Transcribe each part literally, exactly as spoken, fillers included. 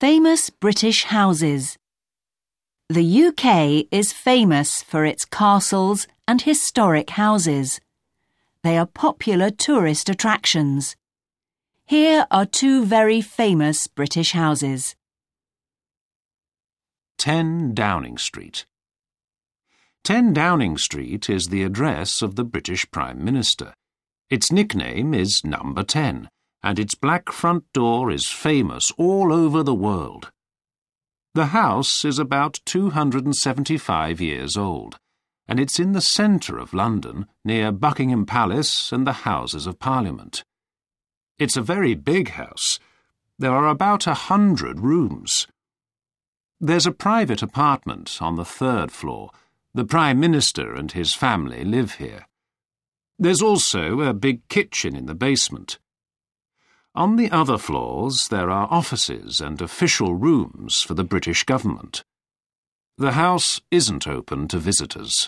Famous British houses. The U K is famous for its castles and historic houses. They are popular tourist attractions. Here are two very famous British houses. ten Downing Street. ten Downing Street is the address of the British Prime Minister. Its nickname is Number ten, and its black front door is famous all over the world. The house is about two hundred seventy-five years old, and it's in the centre of London, near Buckingham Palace and the Houses of Parliament. It's a very big house. There are about a hundred rooms. There's a private apartment on the third floor. The Prime Minister and his family live here. There's also a big kitchen in the basement. On the other floors there are offices and official rooms for the British government. The house isn't open to visitors.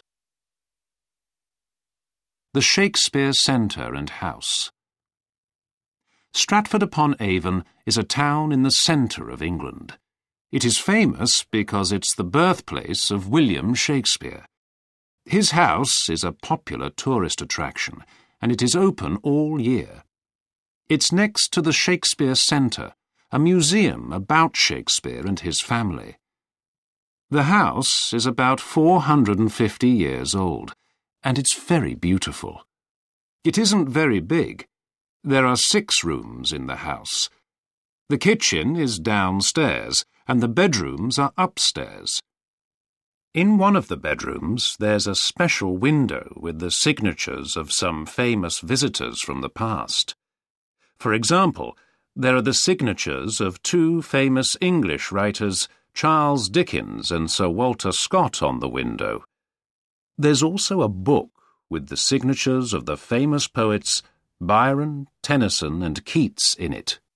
The Shakespeare Centre and House. Stratford-upon-Avon is a town in the centre of England. It is famous because it's the birthplace of William Shakespeare. His house is a popular tourist attraction, and it is open all year. It's next to the Shakespeare Centre, a museum about Shakespeare and his family. The house is about four hundred fifty years old, and it's very beautiful. It isn't very big. There are six rooms in the house. The kitchen is downstairs, and the bedrooms are upstairs. In one of the bedrooms there's a special window with the signatures of some famous visitors from the past. For example, there are the signatures of two famous English writers, Charles Dickens and Sir Walter Scott, on the window. There's also a book with the signatures of the famous poets Byron, Tennyson and Keats in it.